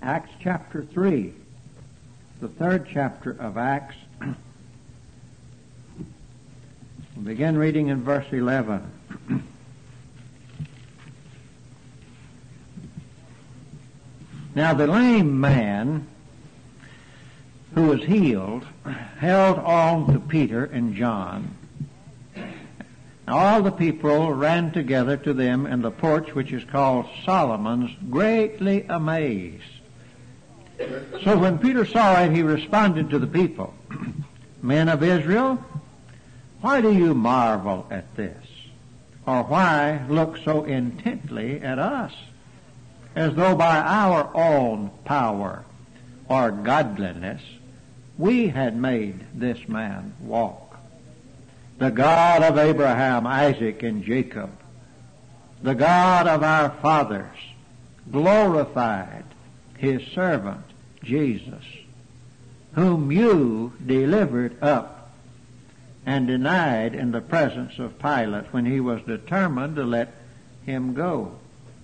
Acts chapter 3, the third chapter of Acts. We'll begin reading in verse 11. Now the lame man who was healed held on to Peter and John. All the people ran together to them in the porch which is called Solomon's, greatly amazed. So when Peter saw it, he responded to the people, Men of Israel, why do you marvel at this? Or why look so intently at us, as though by our own power or godliness we had made this man walk? The God of Abraham, Isaac, and Jacob, the God of our fathers, glorified his servant Jesus, whom you delivered up and denied in the presence of Pilate when he was determined to let him go.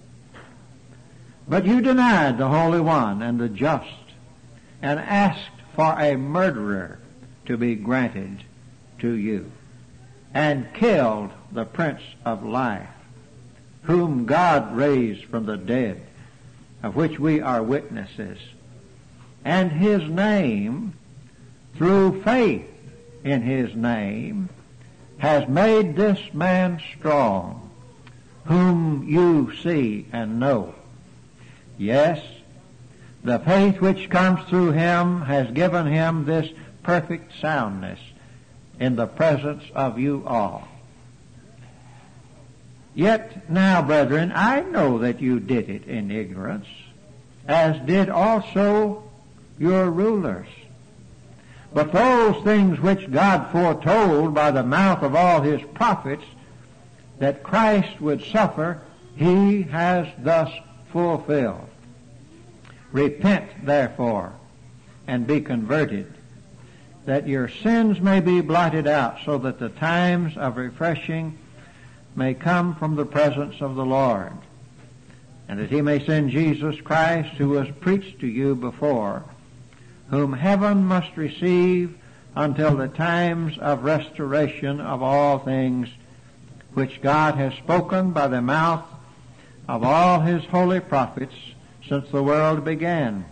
But you denied the Holy One and the just, and asked for a murderer to be granted to you, and killed the Prince of Life, whom God raised from the dead, of which we are witnesses. And his name, through faith in his name, has made this man strong, whom you see and know. Yes, the faith which comes through him has given him this perfect soundness in the presence of you all. Yet now, brethren, I know that you did it in ignorance, as did also your rulers. But those things which God foretold by the mouth of all his prophets, that Christ would suffer, he has thus fulfilled. Repent, therefore, and be converted, that your sins may be blotted out, so that the times of refreshing may come from the presence of the Lord, and that he may send Jesus Christ, who was preached to you before, whom heaven must receive until the times of restoration of all things, which God has spoken by the mouth of all his holy prophets since the world began.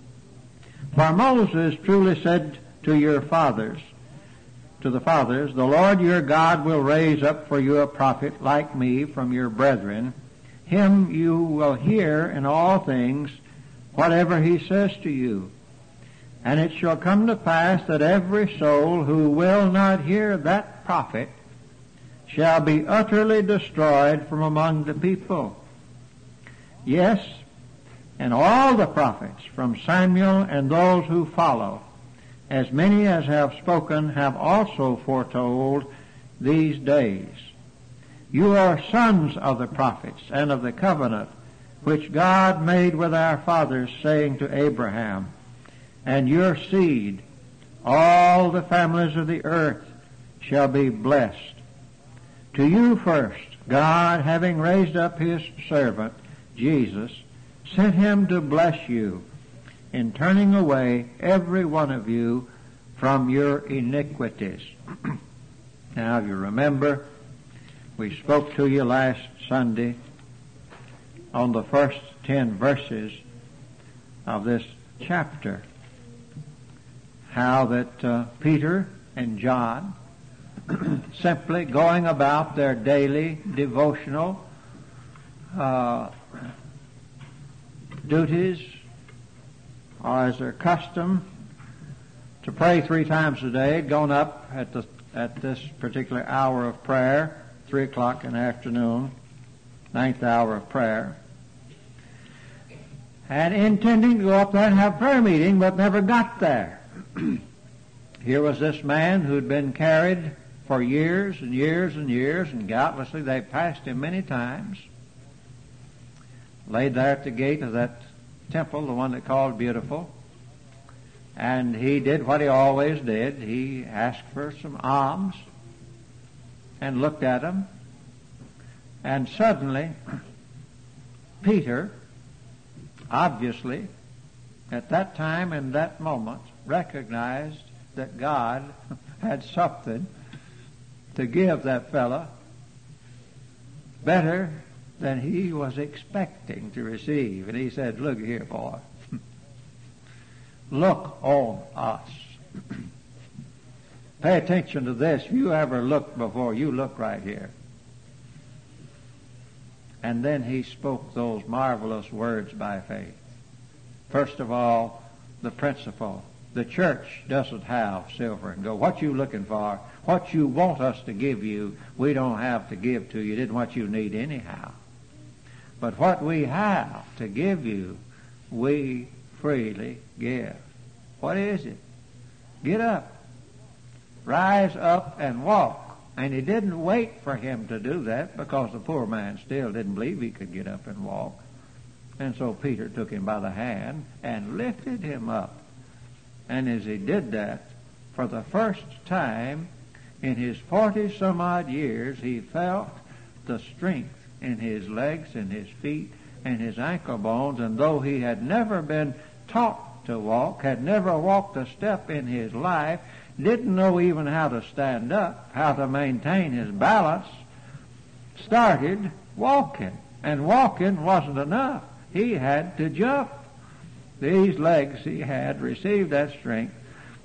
For Moses truly said to your fathers, the Lord your God will raise up for you a prophet like me from your brethren. Him you will hear in all things, whatever he says to you. And it shall come to pass that every soul who will not hear that prophet shall be utterly destroyed from among the people. Yes, and all the prophets from Samuel and those who follow, as many as have spoken, have also foretold these days. You are sons of the prophets and of the covenant which God made with our fathers, saying to Abraham, and your seed, all the families of the earth, shall be blessed. To you first, God, having raised up his servant, Jesus, sent him to bless you, in turning away every one of you from your iniquities. Now, you remember, we spoke to you last Sunday on the first 10 verses of this chapter, how that Peter and John, simply going about their daily devotional duties, or as their custom to pray 3 times a day, had gone up at this particular hour of prayer, 3 o'clock in the afternoon, 9th hour of prayer, and intending to go up there and have prayer meeting, but never got there. Here was this man who'd been carried for years and years and years, and doubtlessly they passed him many times, laid there at the gate of that temple, the one they called Beautiful, and he did what he always did. He asked for some alms and looked at them, and suddenly Peter, obviously at that time and that moment recognized that God had something to give that fella better than he was expecting to receive. And he said, look here, boy. Look on us. Pay attention to this. If you ever looked before, you look right here. And then he spoke those marvelous words by faith. First of all, the principle. The church doesn't have silver and gold. What you looking for, what you want us to give you, we don't have to give to you. It isn't what you need anyhow. But what we have to give you, we freely give. What is it? Get up. Rise up and walk. And he didn't wait for him to do that, because the poor man still didn't believe he could get up and walk. And so Peter took him by the hand and lifted him up. And as he did that, for the first time in his 40-some-odd years, he felt the strength in his legs and his feet and his ankle bones. And though he had never been taught to walk, had never walked a step in his life, didn't know even how to stand up, how to maintain his balance, started walking. And walking wasn't enough. He had to jump. These legs he had received that strength,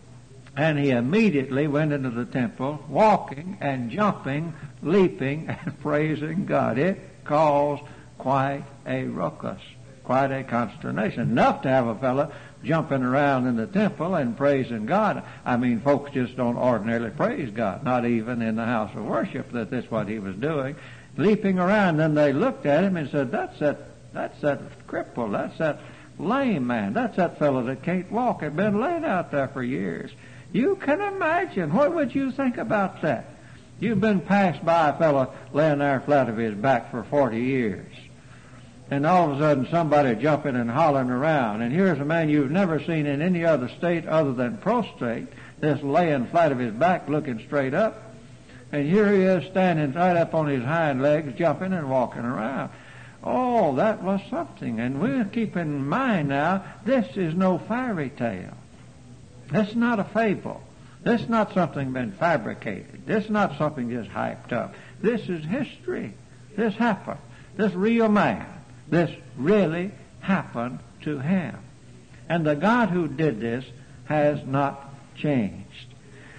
and he immediately went into the temple, walking and jumping, leaping and praising God. It caused quite a ruckus, quite a consternation. Enough to have a fellow jumping around in the temple and praising God. I mean, folks just don't ordinarily praise God, not even in the house of worship, that's what he was doing, leaping around. Then they looked at him and said, that's that cripple, that's that lame man, that's that fellow that can't walk, had been laid out there for years. You can imagine, what would you think about that? You've been passed by a fellow laying there flat of his back for 40 years. And all of a sudden somebody jumping and hollering around. And here's a man you've never seen in any other state other than prostrate, just laying flat of his back looking straight up. And here he is standing right up on his hind legs, jumping and walking around. Oh, that was something. And we'll keep in mind now, this is no fairy tale. This is not a fable. This is not something been fabricated. This is not something just hyped up. This is history. This happened. This real man. This really happened to him. And the God who did this has not changed.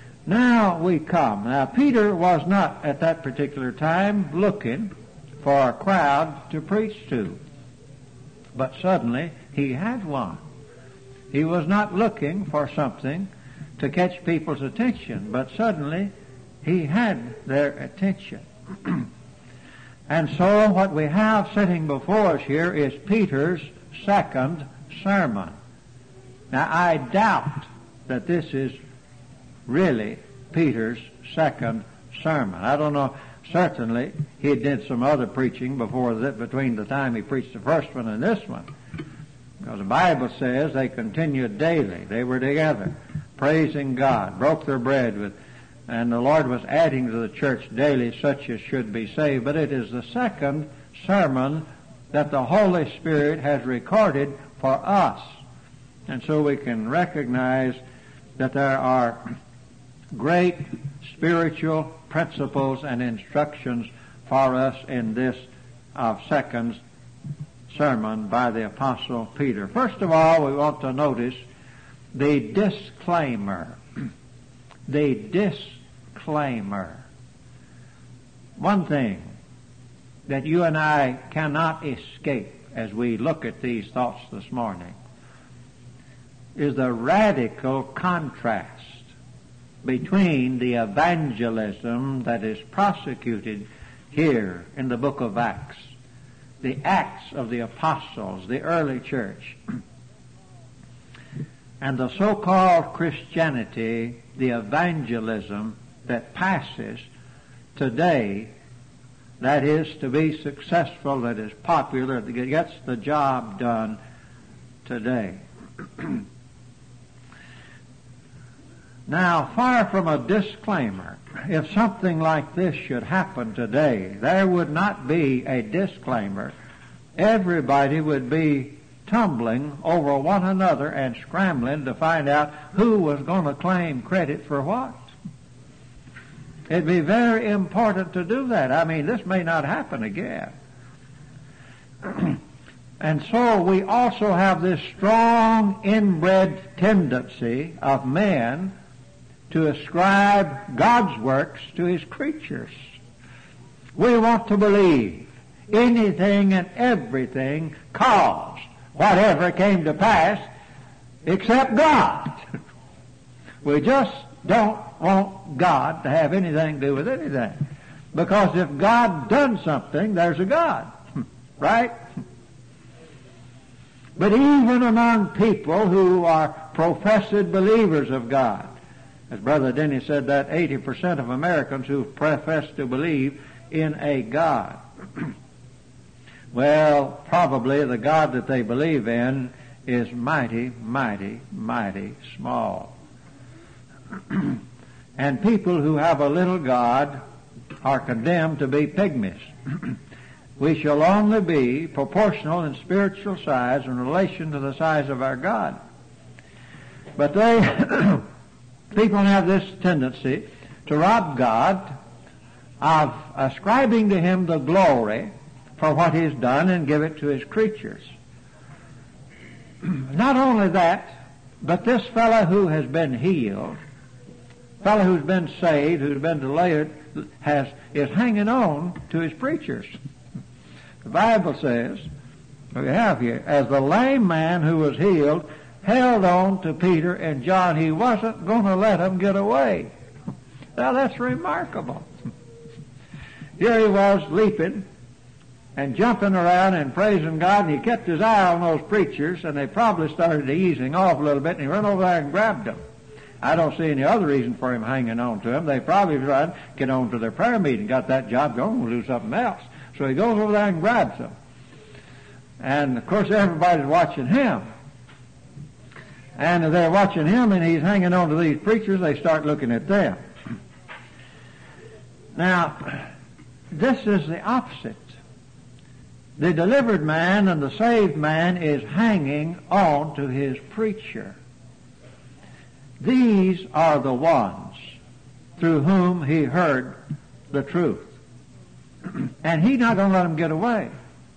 Now we come. Now Peter was not at that particular time looking for a crowd to preach to. But suddenly he had one. He was not looking for something to catch people's attention, but suddenly he had their attention. And so what we have sitting before us here is Peter's second sermon. Now I doubt that this is really Peter's second sermon. I don't know. Certainly he did some other preaching before that, between the time he preached the first one and this one. Because the Bible says they continued daily. They were together, praising God, broke their bread with, and the Lord was adding to the church daily such as should be saved. But it is the second sermon that the Holy Spirit has recorded for us. And so we can recognize that there are great spiritual principles and instructions for us in this second sermon by the Apostle Peter. First of all, we want to notice the disclaimer. The disclaimer. One thing that you and I cannot escape as we look at these thoughts this morning is the radical contrast between the evangelism that is prosecuted here in the book of Acts, the Acts of the Apostles, the early church, and the so-called Christianity, the evangelism that passes today, that is to be successful, that is popular, that gets the job done today. Now, far from a disclaimer, if something like this should happen today, there would not be a disclaimer. Everybody would be tumbling over one another and scrambling to find out who was going to claim credit for what. It'd be very important to do that. I mean, this may not happen again. And so we also have this strong inbred tendency of men to ascribe God's works to His creatures. We want to believe anything and everything caused whatever came to pass except God. We just don't want God to have anything to do with anything. Because if God done something, there's a God. Right? But even among people who are professed believers of God, as Brother Denny said, that 80% of Americans who profess to believe in a God. Well, probably the God that they believe in is mighty, mighty, mighty small. And people who have a little God are condemned to be pygmies. We shall only be proportional in spiritual size in relation to the size of our God. But people have this tendency to rob God of ascribing to Him the glory for what He's done and give it to His creatures. Not only that, but this fellow who has been healed, fellow who's been saved, who's been delivered, is hanging on to his preachers. The Bible says, we have here, as the lame man who was healed held on to Peter and John, he wasn't going to let them get away. Now that's remarkable. Here he was leaping and jumping around and praising God, and he kept his eye on those preachers, and they probably started easing off a little bit, and he ran over there and grabbed them. I don't see any other reason for him hanging on to them. They probably tried to get on to their prayer meeting, got that job going, we'll do something else. So he goes over there and grabs them. And, of course, everybody's watching him. And they're watching him, and he's hanging on to these preachers. They start looking at them. Now, this is the opposite. The delivered man and the saved man is hanging on to his preacher. These are the ones through whom he heard the truth. And he's not going to let them get away.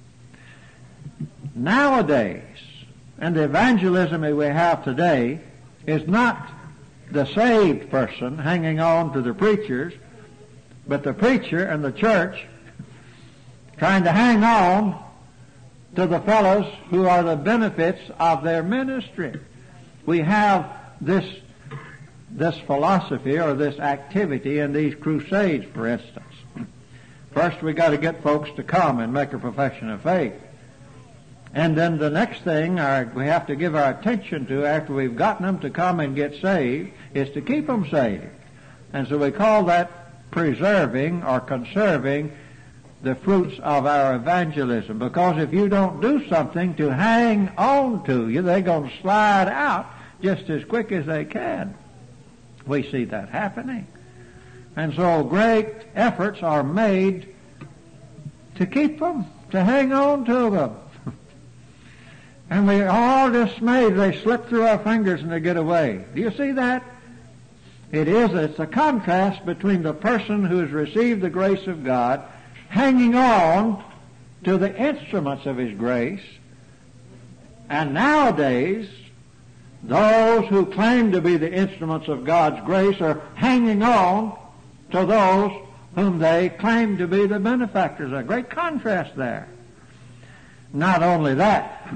Nowadays, and the evangelism that we have today is not the saved person hanging on to the preachers, but the preacher and the church trying to hang on to the fellows who are the benefits of their ministry. We have this philosophy or this activity in these crusades, for instance. First, we got to get folks to come and make a profession of faith. And then the next thing we have to give our attention to after we've gotten them to come and get saved is to keep them saved. And so we call that preserving or conserving the fruits of our evangelism. Because if you don't do something to hang on to you, they're going to slide out just as quick as they can. We see that happening. And so great efforts are made to keep them, to hang on to them. And we are all dismayed. They slip through our fingers and they get away. Do you see that? It's a contrast between the person who has received the grace of God hanging on to the instruments of His grace, and nowadays those who claim to be the instruments of God's grace are hanging on to those whom they claim to be the benefactors. A great contrast there. Not only that,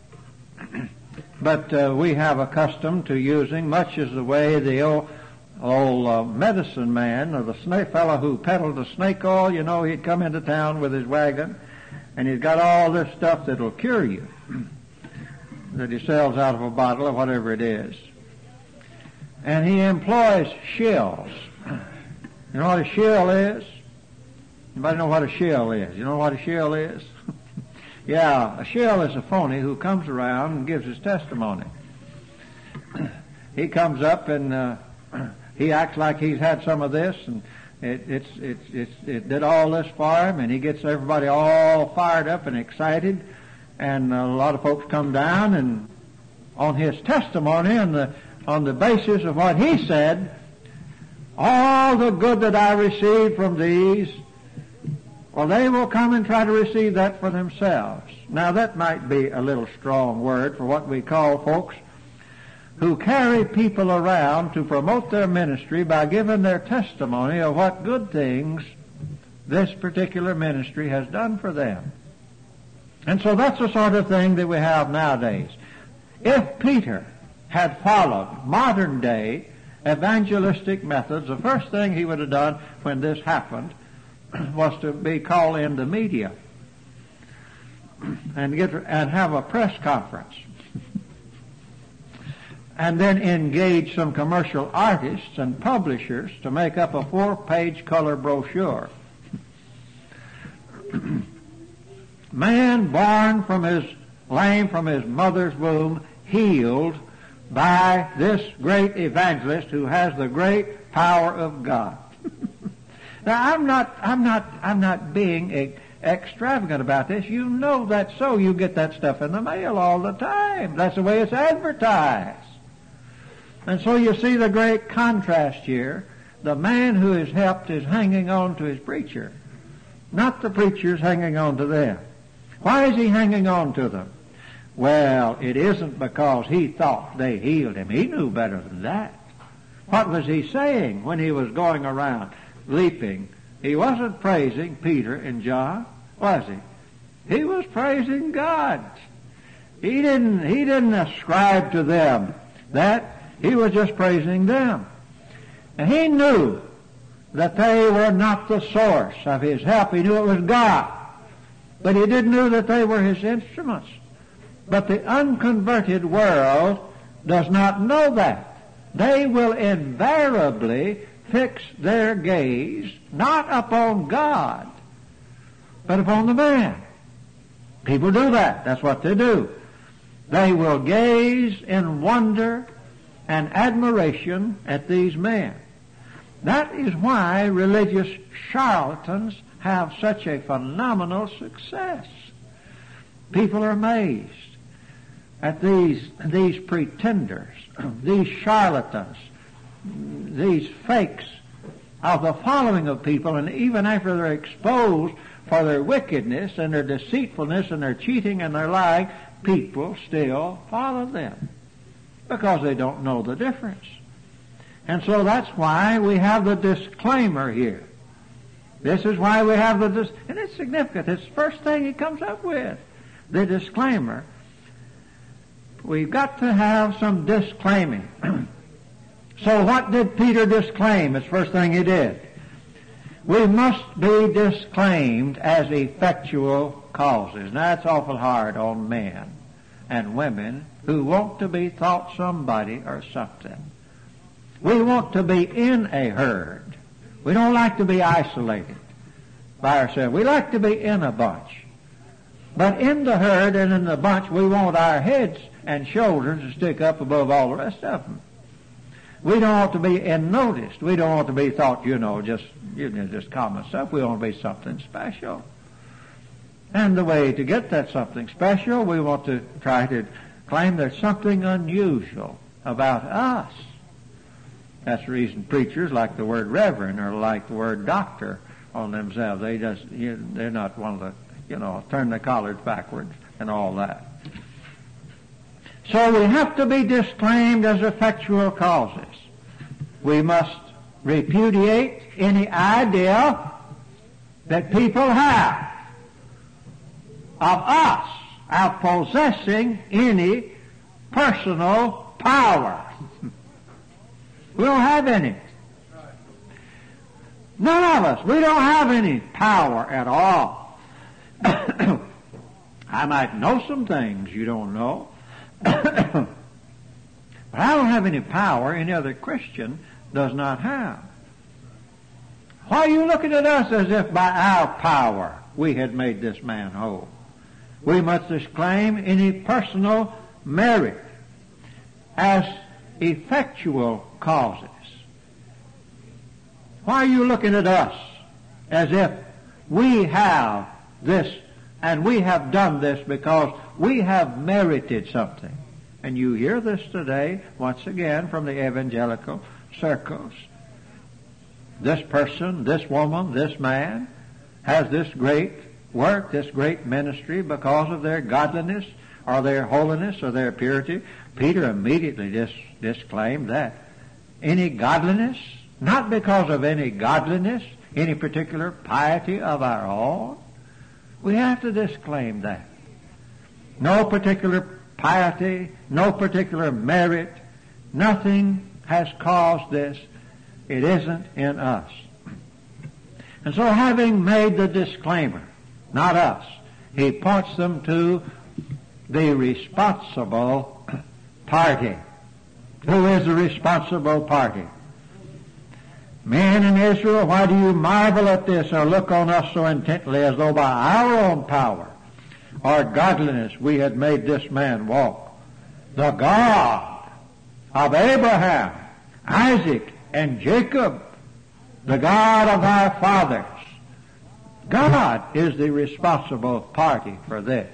but we have accustomed to using, much as the way the old medicine man, or the snake fellow who peddled the snake oil, you know, he'd come into town with his wagon, and he's got all this stuff that'll cure you, that he sells out of a bottle or whatever it is. And he employs shills. You know what a shill is? Anybody know what a shill is? You know what a shill is? Yeah, a shill is a phony who comes around and gives his testimony. He comes up and he acts like he's had some of this, and it did all this for him, and he gets everybody all fired up and excited, And a lot of folks come down and on his testimony and on the basis of what he said, all the good that I received from these, well, they will come and try to receive that for themselves. Now, that might be a little strong word for what we call folks who carry people around to promote their ministry by giving their testimony of what good things this particular ministry has done for them. And so that's the sort of thing that we have nowadays. If Peter had followed modern day evangelistic methods, the first thing he would have done when this happened was to be called in the media and have a press conference and then engage some commercial artists and publishers to make up a 4-page color brochure. Man born lame from his mother's womb, healed by this great evangelist who has the great power of God. Now, I'm not being extravagant about this. You know that's so. You get that stuff in the mail all the time. That's the way it's advertised. And so you see the great contrast here. The man who is helped is hanging on to his preacher, not the preacher's hanging on to them. Why is he hanging on to them? Well, it isn't because he thought they healed him. He knew better than that. What was he saying when he was going around leaping? He wasn't praising Peter and John, was he? He was praising God. He didn't ascribe to them that. He was just praising them. And he knew that they were not the source of his help. He knew it was God. But he didn't know that they were his instruments. But the unconverted world does not know that. They will invariably fix their gaze not upon God, but upon the man. People do that. That's what they do. They will gaze in wonder and admiration at these men. That is why religious charlatans have such a phenomenal success. People are amazed at these pretenders, these charlatans, these fakes of the following of people, and even after they're exposed for their wickedness and their deceitfulness and their cheating and their lying, people still follow them because they don't know the difference. And so that's why we have the disclaimer here. This is why we have and it's significant. It's the first thing he comes up with, the disclaimer. We've got to have some disclaiming. So what did Peter disclaim? It's the first thing he did. We must be disclaimed as effectual causes. Now, that's awful hard on men and women who want to be thought somebody or something. We want to be in a herd. We don't like to be isolated by ourselves. We like to be in a bunch. But in the herd and in the bunch, we want our heads and shoulders to stick up above all the rest of them. We don't want to be unnoticed. We don't want to be thought, just common stuff. We want to be something special. And the way to get that something special, we want to try to claim there's something unusual about us. That's the reason preachers like the word reverend or like the word doctor on themselves. They're not one of the, turn the collars backwards and all that. So we have to be disclaimed as effectual causes. We must repudiate any idea that people have of us, of possessing any personal power. We don't have any. None of us. We don't have any power at all. I might know some things you don't know. But I don't have any power any other Christian does not have. Why are you looking at us as if by our power we had made this man whole? We must disclaim any personal merit as effectual causes. Why are you looking at us as if we have this and we have done this because we have merited something. And you hear this today, once again, from the evangelical circles. This person, this woman, this man has this great work, this great ministry because of their godliness or their holiness or their purity. Peter immediately disclaimed that. Any godliness, not because of any godliness, any particular piety of our own. We have to disclaim that. No particular piety, no particular merit, nothing has caused this. It isn't in us. And so having made the disclaimer, not us, he points them to the responsible party. Who is the responsible party? Men in Israel, why do you marvel at this or look on us so intently as though by our own power or godliness we had made this man walk? The God of Abraham, Isaac, and Jacob, the God of our fathers. God is the responsible party for this.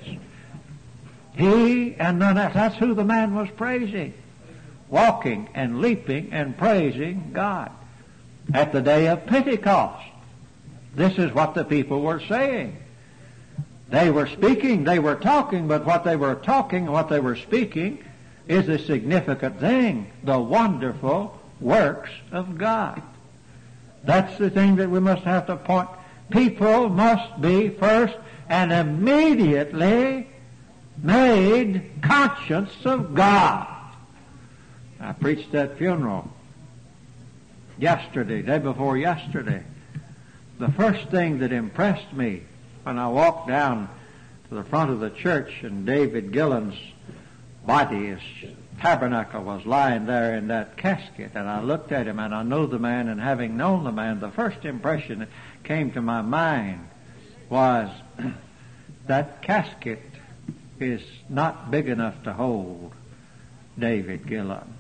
He and none else. That's who the man was praising. Walking and leaping and praising God. At the day of Pentecost, this is what the people were saying. They were speaking, they were talking, but what they were talking, what they were speaking is a significant thing. The wonderful works of God. That's the thing that we must have to point. People must be first and immediately made conscious of God. I preached that funeral yesterday, day before yesterday. The first thing that impressed me when I walked down to the front of the church and David Gillen's body, his tabernacle, was lying there in that casket, and I looked at him and I knew the man, and having known the man, the first impression that came to my mind was that casket is not big enough to hold David Gillen.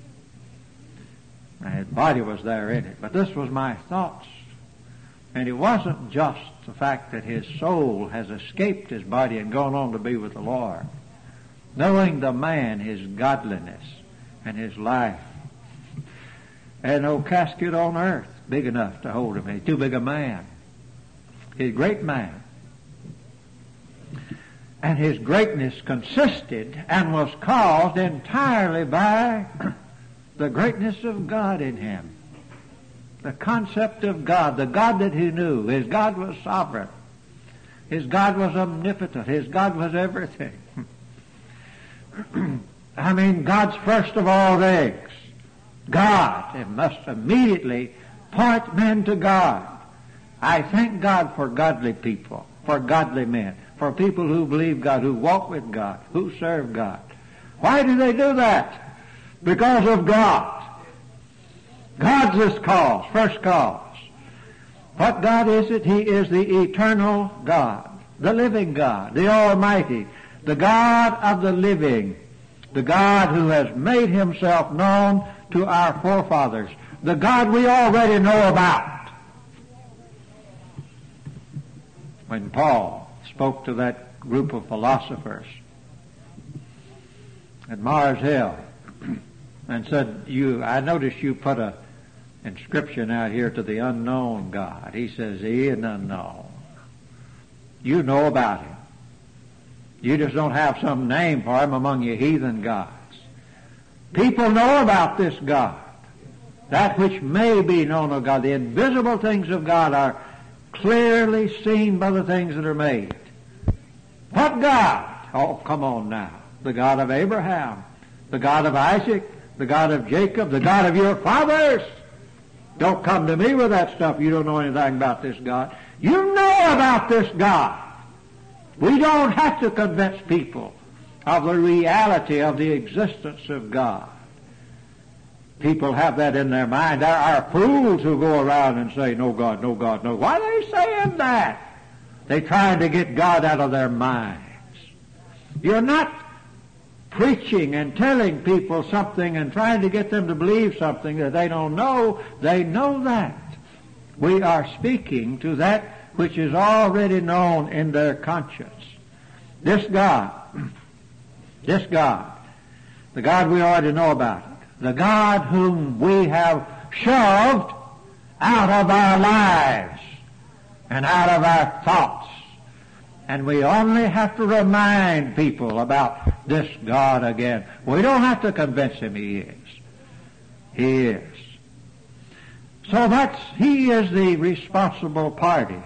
His body was there in it, but this was my thoughts. And it wasn't just the fact that his soul has escaped his body and gone on to be with the Lord. Knowing the man, his godliness, and his life. And no casket on earth big enough to hold him. He's too big a man. He's a great man. And his greatness consisted and was caused entirely by the greatness of God in him. The concept of God, the God that he knew. His God was sovereign. His God was omnipotent. His God was everything. I mean, God's first of all things. God. It must immediately point men to God. I thank God for godly people, for godly men, for people who believe God, who walk with God, who serve God. Why do they do that? Because of God. God's this cause, first cause. What God is it? He is the eternal God, the living God, the Almighty, the God of the living, the God who has made himself known to our forefathers, the God we already know about. When Paul spoke to that group of philosophers at Mars Hill and said, I noticed you put a inscription out here to the unknown God. He says, he is unknown. You know about him. You just don't have some name for him among your heathen gods. People know about this God. That which may be known of God. The invisible things of God are clearly seen by the things that are made. What God? Oh, come on now. The God of Abraham, the God of Isaac, the God of Jacob, the God of your fathers. Don't come to me with that stuff. You don't know anything about this God. You know about this God. We don't have to convince people of the reality of the existence of God. People have that in their mind. There are fools who go around and say, no God, no God, no. Why are they saying that? They're trying to get God out of their minds. You're not preaching and telling people something and trying to get them to believe something that they don't know. They know that. We are speaking to that which is already known in their conscience. This God This God, the God we already know about, the God whom we have shoved out of our lives and out of our thoughts. And we only have to remind people about this God again. We don't have to convince him he is. He is. So he is the responsible party.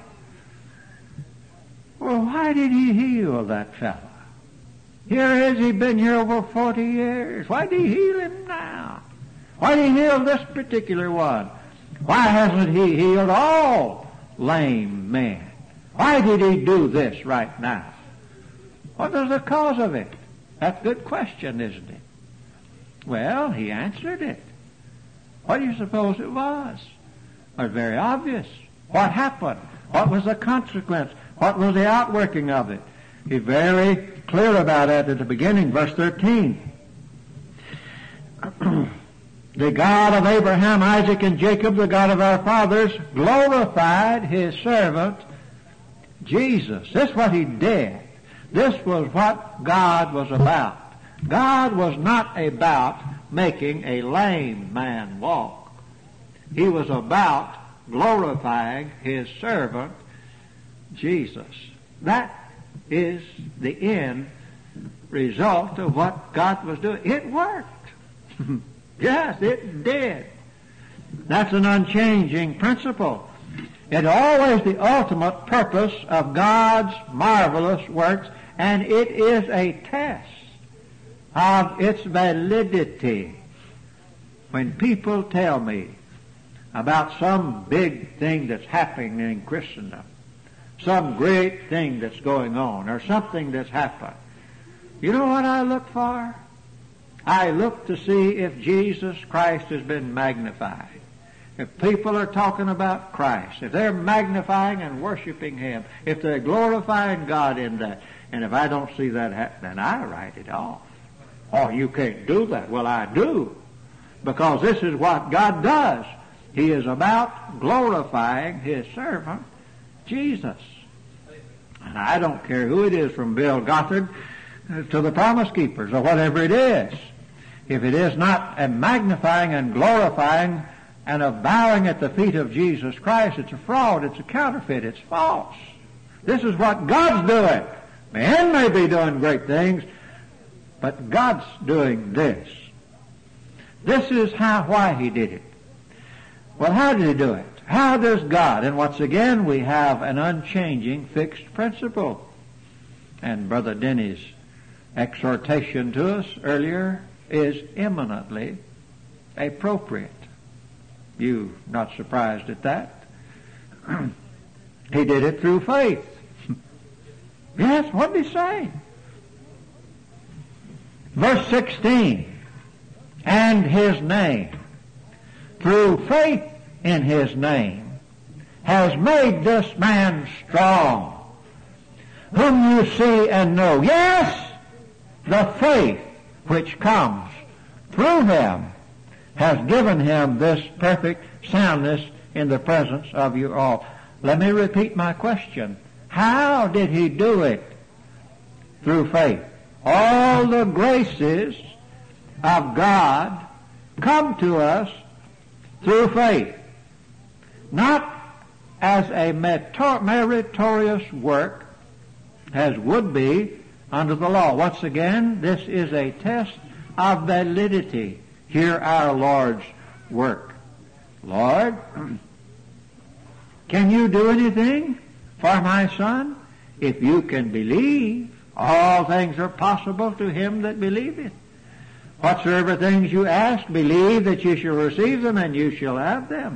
Well, why did he heal that fellow? Here he's been here over 40 years. Why did he heal him now? Why did he heal this particular one? Why hasn't he healed all lame men? Why did he do this right now? What was the cause of it? That's a good question, isn't it? Well, he answered it. What do you suppose it was? It was very obvious. What happened? What was the consequence? What was the outworking of it? He's very clear about it at the beginning, verse 13. The God of Abraham, Isaac, and Jacob, the God of our fathers, glorified his servant Jesus. This is what he did. This was what God was about. God was not about making a lame man walk. He was about glorifying his servant Jesus. That is the end result of what God was doing. It worked. Yes, it did. That's an unchanging principle. It's always the ultimate purpose of God's marvelous works, and it is a test of its validity. When people tell me about some big thing that's happening in Christendom, some great thing that's going on, or something that's happened, you know what I look for? I look to see if Jesus Christ has been magnified. If people are talking about Christ, if they're magnifying and worshiping him, if they're glorifying God in that, and if I don't see that happen, then I write it off. Oh, you can't do that. Well, I do. Because this is what God does. He is about glorifying his servant, Jesus. And I don't care who it is, from Bill Gothard to the Promise Keepers or whatever it is. If it is not a magnifying and glorifying and a bowing at the feet of Jesus Christ, it's a fraud, it's a counterfeit, it's false. This is what God's doing. Man may be doing great things, but God's doing this. This is why he did it. Well, how did he do it? How does God? And once again, we have an unchanging fixed principle. And Brother Denny's exhortation to us earlier is eminently appropriate. You not surprised at that? He did it through faith. Yes, what did he say? Verse 16, and his name, through faith in his name, has made this man strong, whom you see and know. Yes, the faith which comes through him has given him this perfect soundness in the presence of you all. Let me repeat my question. How did he do it? Through faith. All the graces of God come to us through faith. Not as a meritorious work, as would be under the law. Once again, this is a test of validity. Hear our Lord's work. Lord, can you do anything for my son? If you can believe, all things are possible to him that believeth. Whatsoever things you ask, believe that you shall receive them, and you shall have them.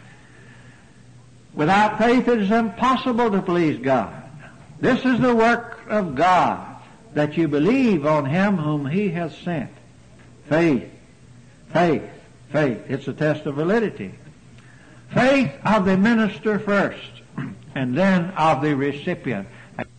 Without faith it is impossible to please God. This is the work of God, that you believe on him whom he has sent. Faith, faith, faith. It's a test of validity. Faith of the minister first, and then of the recipient.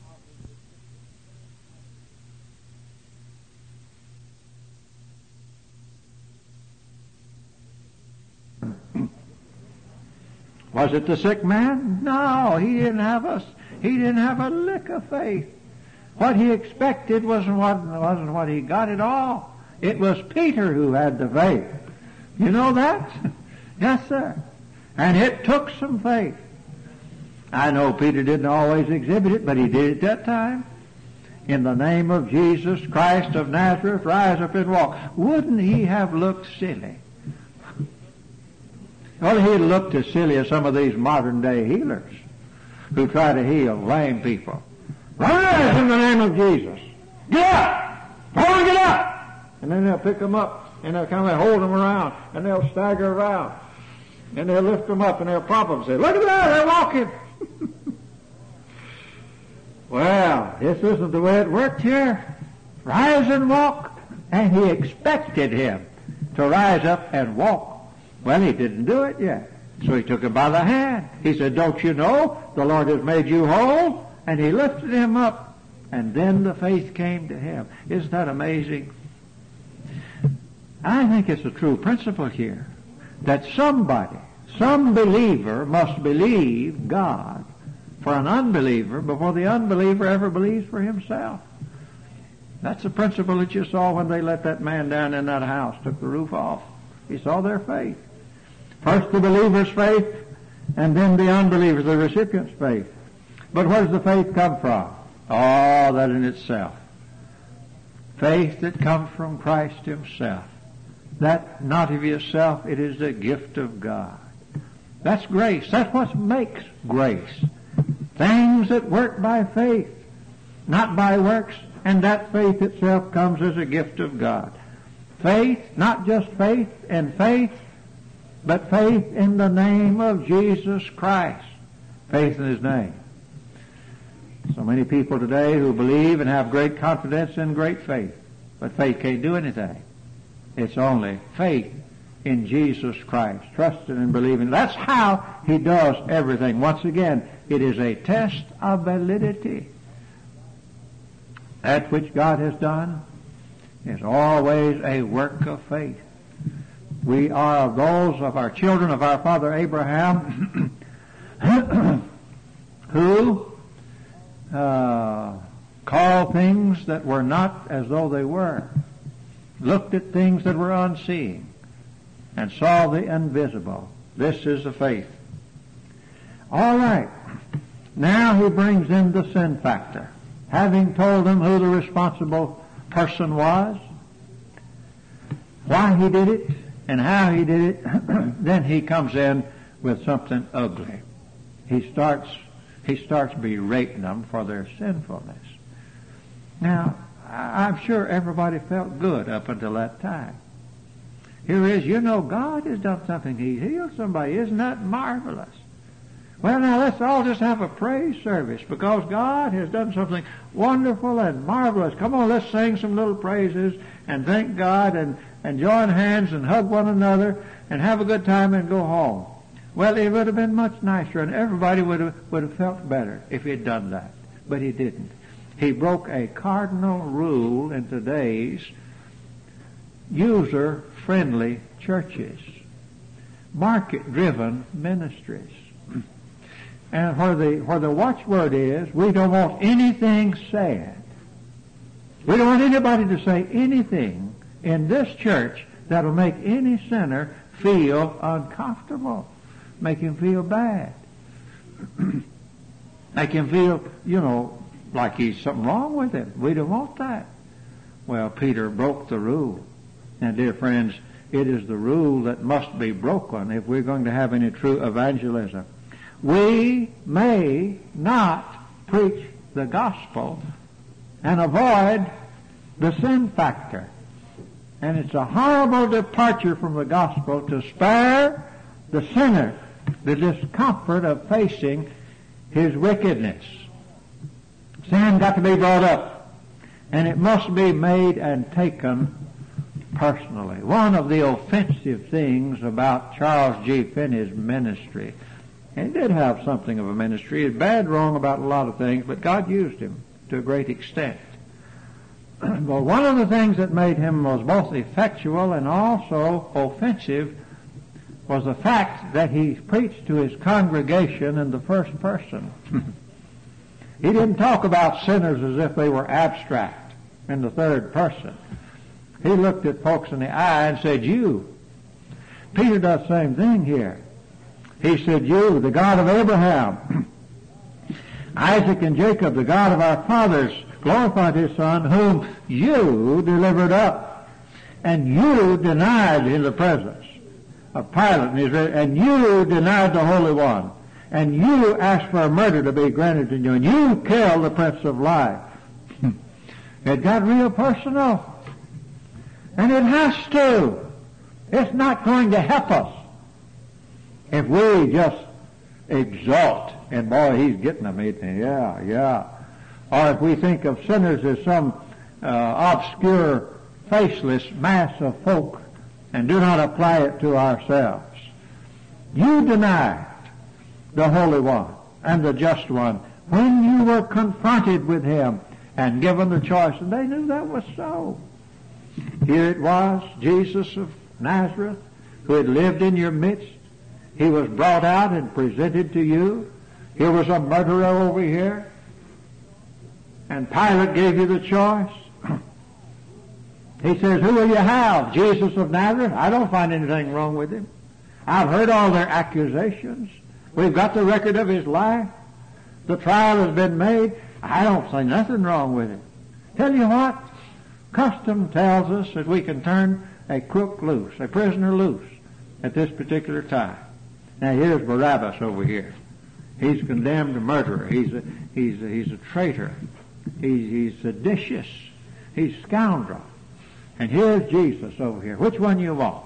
Was it the sick man? No, he didn't have a lick of faith. What he expected wasn't what he got at all. It was Peter who had the faith. You know that? Yes, sir. And it took some faith. I know Peter didn't always exhibit it, but he did at that time. In the name of Jesus Christ of Nazareth, rise up and walk. Wouldn't he have looked silly? Well, he'd looked as silly as some of these modern day healers who try to heal lame people. Rise in the name of Jesus. Get up! Go on, get up! And then they'll pick them up, and they'll kind of hold them around, and they'll stagger around. And they'll lift them up, and they'll prop them and say, look at that, they're walking. Well, this isn't the way it worked here. Rise and walk. And he expected him to rise up and walk. Well, he didn't do it yet. So he took him by the hand. He said, don't you know the Lord has made you whole? And he lifted him up, and then the faith came to him. Isn't that amazing? I think it's a true principle here that some believer must believe God for an unbeliever before the unbeliever ever believes for himself. That's the principle that you saw when they let that man down in that house, took the roof off. You saw their faith. First the believer's faith, and then the unbeliever's, the recipient's faith. But where does the faith come from? Oh, that in itself. Faith that comes from Christ himself. That not of yourself, it is the gift of God. That's grace. That's what makes grace. Things that work by faith, not by works, and that faith itself comes as a gift of God. Faith, not just faith and faith, but faith in the name of Jesus Christ. Faith in his name. So many people today who believe and have great confidence in great faith, but faith can't do anything. It's only faith in Jesus Christ, trusting and believing. That's how he does everything. Once again, it is a test of validity. That which God has done is always a work of faith. We are of those of our children of our father Abraham who called things that were not as though they were, looked at things that were unseen, and saw the invisible. This is the faith. All right. Now he brings in the sin factor. Having told them who the responsible person was, why he did it, and how he did it, then he comes in with something ugly. He starts berating them for their sinfulness. Now, I'm sure everybody felt good up until that time. Here is, God has done something. He healed somebody. Isn't that marvelous? Well, now let's all just have a praise service because God has done something wonderful and marvelous. Come on, let's sing some little praises and thank God and join hands and hug one another and have a good time and go home. Well, it would have been much nicer and everybody would have felt better if he had done that. But he didn't. He broke a cardinal rule in today's user-friendly churches, market-driven ministries. And where the watchword is, we don't want anything said. We don't want anybody to say anything in this church that will make any sinner feel uncomfortable, make him feel bad, make him feel, like he's something wrong with him. We don't want that. Well, Peter broke the rule. And dear friends, it is the rule that must be broken if we're going to have any true evangelism. We may not preach the gospel and avoid the sin factor. And it's a horrible departure from the gospel to spare the sinner the discomfort of facing his wickedness. Sin got to be brought up, and it must be made and taken personally. One of the offensive things about Charles G. Finney's ministry, and he did have something of a ministry, he was bad wrong about a lot of things, but God used him to a great extent. But one of the things that made him was both effectual and also offensive was the fact that he preached to his congregation in the first person. He didn't talk about sinners as if they were abstract in the third person. He looked at folks in the eye and said, you. Peter does the same thing here. He said, you, the God of Abraham, Isaac and Jacob, the God of our fathers, glorified his Son, whom you delivered up. And you denied in the presence of Pilate and Israel, and you denied the Holy One. And you asked for a murder to be granted to you, and you killed the Prince of Life. It got real personal. And it has to. It's not going to help us if we just exalt, and boy, he's getting them, yeah. Or if we think of sinners as some obscure, faceless mass of folk and do not apply it to ourselves. You denied the Holy One and the Just One when you were confronted with him and given the choice, and they knew that was so. Here it was, Jesus of Nazareth, who had lived in your midst. He was brought out and presented to you. Here was a murderer over here. And Pilate gave you the choice. He says, who will you have? Jesus of Nazareth? I don't find anything wrong with him. I've heard all their accusations. We've got the record of his life. The trial has been made. I don't see nothing wrong with him. Tell you what, custom tells us that we can turn a crook loose, a prisoner loose, at this particular time. Now here's Barabbas over here. He's condemned a murderer. He's a traitor. He's seditious. He's scoundrel. And here's Jesus over here. Which one you want?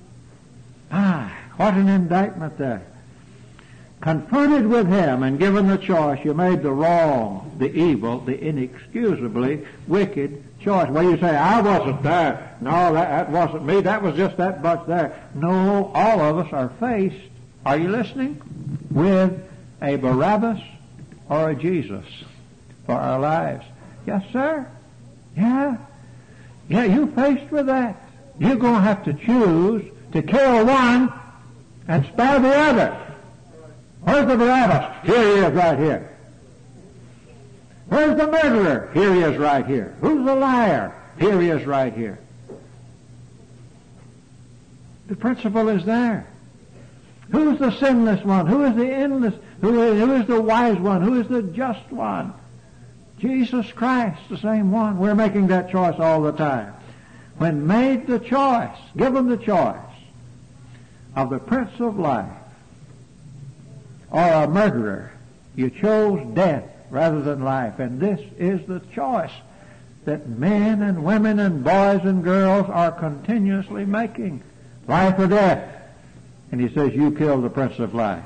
What an indictment there. Confronted with him and given the choice, you made the wrong, the evil, the inexcusably wicked choice. Well, you say, I wasn't there. No, that wasn't me. That was just that much there. No, all of us are faced, are you listening, with a Barabbas or a Jesus for our lives. Yes, sir. Yeah, you're faced with that. You're going to have to choose to kill one and spare the other. Where's the Barabbas? Here he is right here. Where's the murderer? Here he is right here. Who's the liar? Here he is right here. The principle is there. Who's the sinless one? Who is the endless? Who is the wise one? Who is the just one? Jesus Christ, the same one. We're making that choice all the time. When made the choice, given the choice of the Prince of Life or a murderer, you chose death rather than life. And this is the choice that men and women and boys and girls are continuously making. Life or death. And he says, you killed the Prince of Life.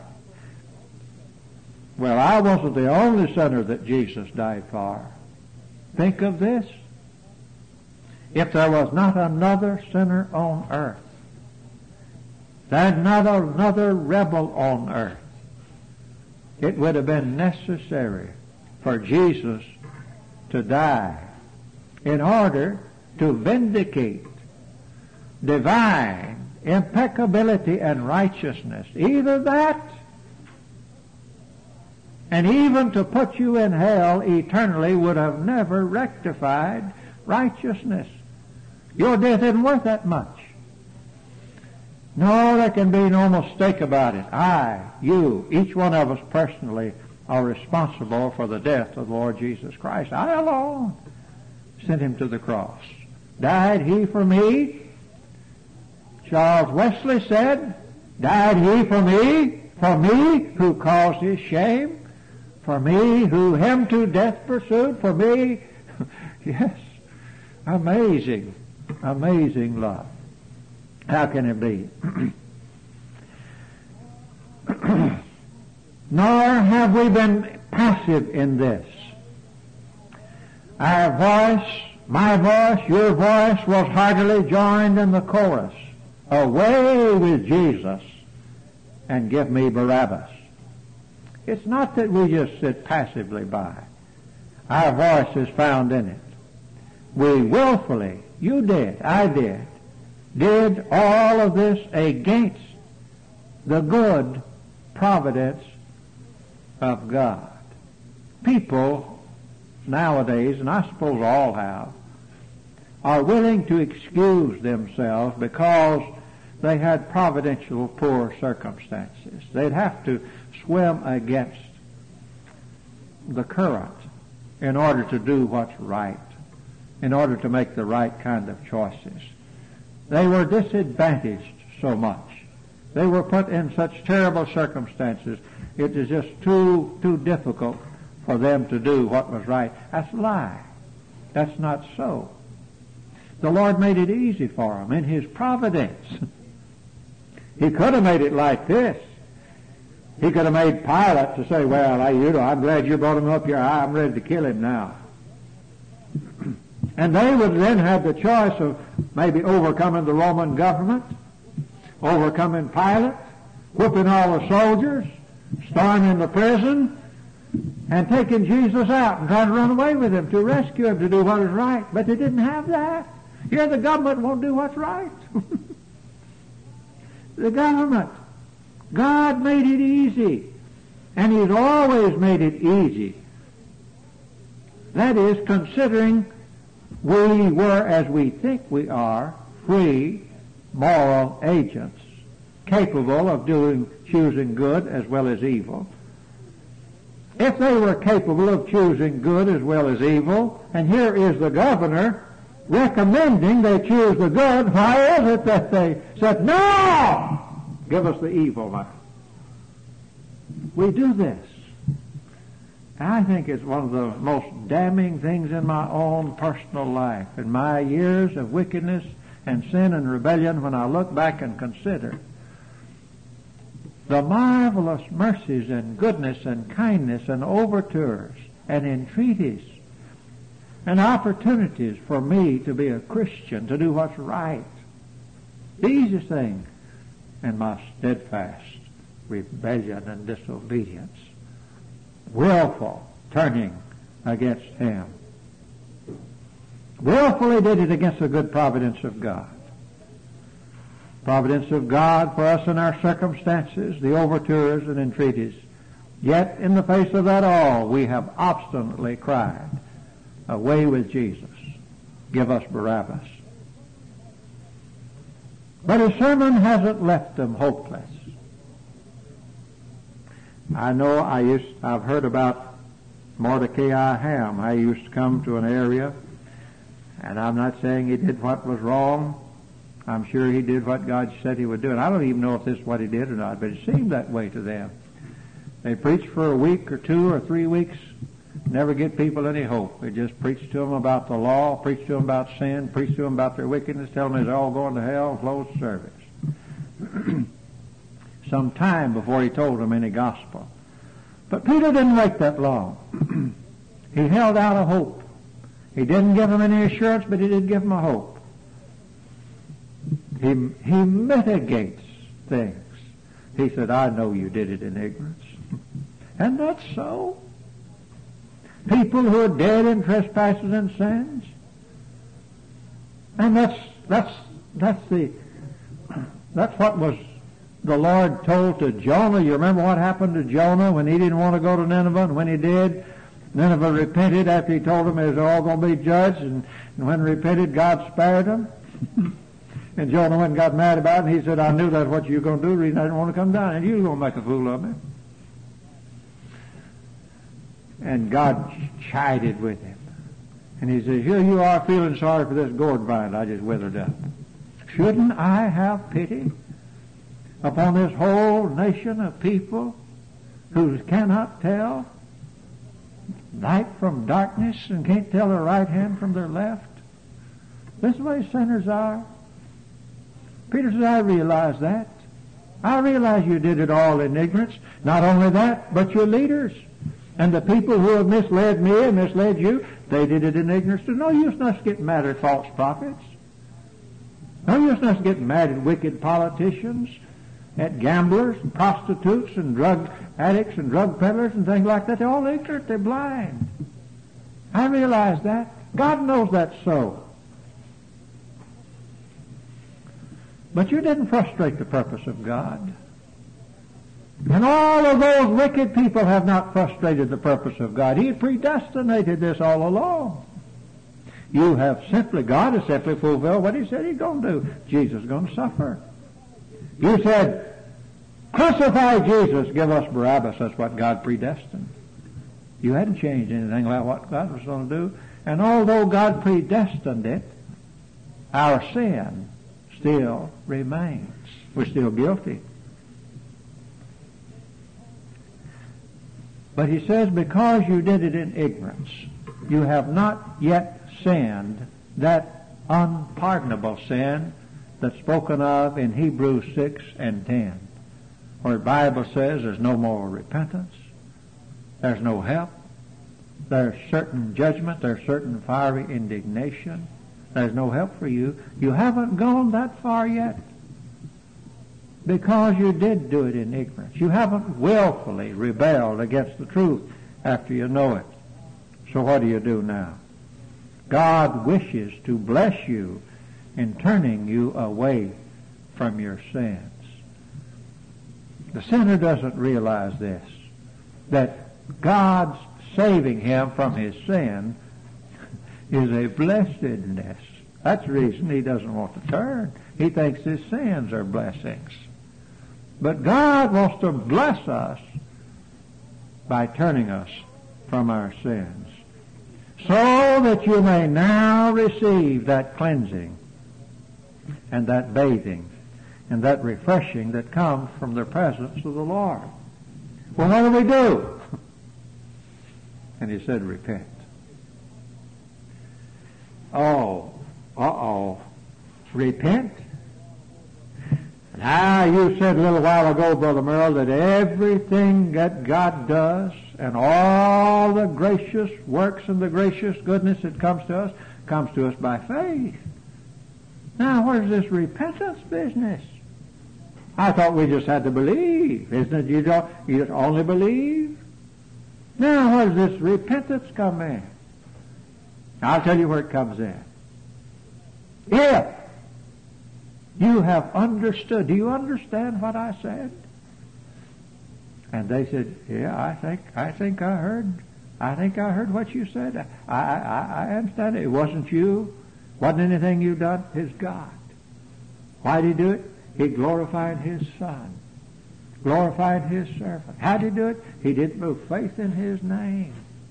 Well, I wasn't the only sinner that Jesus died for. Think of this. If there was not another sinner on earth, there's not another rebel on earth, it would have been necessary for Jesus to die in order to vindicate divine impeccability and righteousness. Either that, and even to put you in hell eternally would have never rectified righteousness. Your death isn't worth that much. No, there can be no mistake about it. I, you, each one of us personally are responsible for the death of the Lord Jesus Christ. I alone sent him to the cross. Died he for me? Charles Wesley said, died he for me who caused his shame, for me who him to death pursued, for me. Yes, amazing love. How can it be? Nor have we been passive in this. Our voice, my voice, your voice was heartily joined in the chorus. Away with Jesus and give me Barabbas. It's not that we just sit passively by. Our voice is found in it. We willfully, you did, I did all of this against the good providence of God. people nowadays, and I suppose all have, are willing to excuse themselves because they had providential poor circumstances. They'd have to swim against the current in order to do what's right, in order to make the right kind of choices. They were disadvantaged so much. They were put in such terrible circumstances. It is just too difficult for them to do what was right. That's a lie. That's not so. The Lord made it easy for them in His providence. He could have made it like this. He could have made Pilate to say, well, I'm glad you brought him up here. I'm ready to kill him now. And they would then have the choice of maybe overcoming the Roman government, overcoming Pilate, whipping all the soldiers, storming the prison, and taking Jesus out and trying to run away with him, to rescue him, to do what is right. But they didn't have that. Here the government won't do what's right. The government. God made it easy. And He's always made it easy. That is, considering we were, as we think we are, free, moral agents, capable of choosing good as well as evil. If they were capable of choosing good as well as evil, and here is the governor recommending they choose the good, why is it that they said, no, give us the evil one? We do this. I think it's one of the most damning things in my own personal life, in my years of wickedness and sin and rebellion, when I look back and consider the marvelous mercies and goodness and kindness and overtures and entreaties and opportunities for me to be a Christian, to do what's right. The easiest thing, and my steadfast rebellion and disobedience, willful turning against Him. Willfully did it against the good providence of God. Providence of God for us in our circumstances, the overtures and entreaties. Yet in the face of that all, we have obstinately cried, away with Jesus. Give us Barabbas. But His sermon hasn't left them hopeless. I know I've heard about Mordecai Ham. I used to come to an area, and I'm not saying he did what was wrong. I'm sure he did what God said he would do. And I don't even know if this is what he did or not, but it seemed that way to them. They preach for a week or 2 or 3 weeks, never get people any hope. They just preach to them about the law, preach to them about sin, preach to them about their wickedness, tell them they're all going to hell, and close the service. Some time before he told them any gospel. But Peter didn't wait that long. He held out a hope. He didn't give them any assurance, but he did give them a hope. He mitigates things. He said, I know you did it in ignorance. And that's so. People who are dead in trespasses and sins. And that's what was the Lord told to Jonah. You remember what happened to Jonah when he didn't want to go to Nineveh, and when he did, Nineveh repented after he told them they was all going to be judged, and when repented, God spared them. And Jonah went and got mad about it, and he said, I knew that's what you were going to do, the reason I didn't want to come down, and you were going to make a fool of me. And God chided with him. And he says, here you are feeling sorry for this gourd vine I just withered up. Shouldn't I have pity upon this whole nation of people who cannot tell light from darkness and can't tell their right hand from their left? This is the way sinners are. Peter says, I realize that. I realize you did it all in ignorance. Not only that, but your leaders and the people who have misled me and misled you, they did it in ignorance too. No use in us getting mad at false prophets. No use in us getting mad at wicked politicians, at gamblers and prostitutes and drug addicts and drug peddlers and things like that. They're all ignorant. They're blind. I realize that. God knows that's so. But you didn't frustrate the purpose of God. And all of those wicked people have not frustrated the purpose of God. He predestinated this all along. You have simply, God has simply fulfilled what He said He's going to do. Jesus is going to suffer. You said, crucify Jesus, give us Barabbas. That's what God predestined. You hadn't changed anything about what God was going to do. And although God predestined it, our sin still remains. We're still guilty. But He says, because you did it in ignorance, you have not yet sinned that unpardonable sin that's spoken of in Hebrews 6 and 10, where the Bible says there's no more repentance, there's no help, there's certain judgment, there's certain fiery indignation, there's no help for you. You haven't gone that far yet, because you did do it in ignorance. You haven't willfully rebelled against the truth after you know it. So what do you do now? God wishes to bless you in turning you away from your sins. The sinner doesn't realize this, that God's saving him from his sin is a blessedness. That's the reason he doesn't want to turn. He thinks his sins are blessings. But God wants to bless us by turning us from our sins, so that you may now receive that cleansing and that bathing and that refreshing that comes from the presence of the Lord. Well, what do we do? And He said, repent. Repent? Now, you said a little while ago, Brother Merle, that everything that God does and all the gracious works and the gracious goodness that comes to us by faith. Now, where's this repentance business? I thought we just had to believe. Isn't it? You just only believe? Now, where does this repentance come in? I'll tell you where it comes in. If you have understood, do you understand what I said? And they said, yeah, I think I heard what you said. I understand it. It wasn't you. Wasn't anything you done. It's God. Why did He do it? He glorified His Son. Glorified His servant. How did He do it? He did it through faith in His name.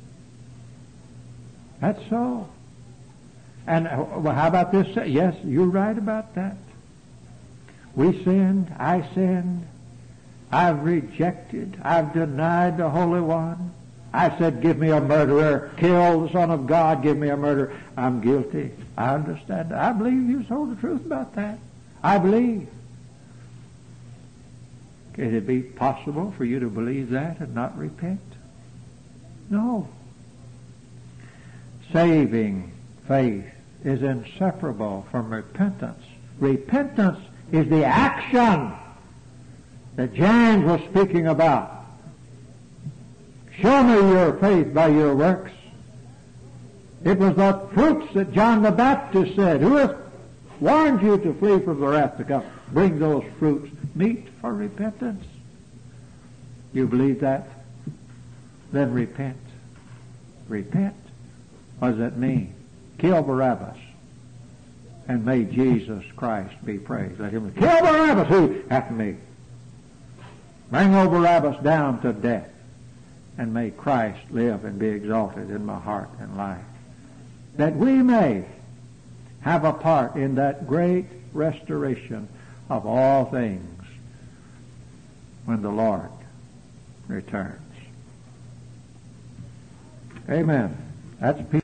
That's so. And well, how about this? Yes, you're right about that. We sinned. I sinned. I've rejected. I've denied the Holy One. I said, give me a murderer. Kill the Son of God. Give me a murderer. I'm guilty. I understand. I believe you told the truth about that. I believe. Can it be possible for you to believe that and not repent? No. Saving faith is inseparable from repentance. Repentance is the action that James was speaking about. Show me your faith by your works. It was the fruits that John the Baptist said, who hath warned you to flee from the wrath to come. Bring those fruits, meet for repentance. You believe that? Then repent. Repent. What does that mean? Kill Barabbas, and may Jesus Christ be praised. Let Him kill Barabbas, who after me. Bring old Barabbas down to death, and may Christ live and be exalted in my heart and life, that we may have a part in that great restoration of all things when the Lord returns. Amen. That's peace.